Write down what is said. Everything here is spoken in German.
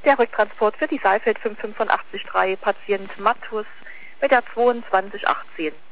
der Rücktransport für die Saalfeld 5883 Patient Mattus mit der 2218.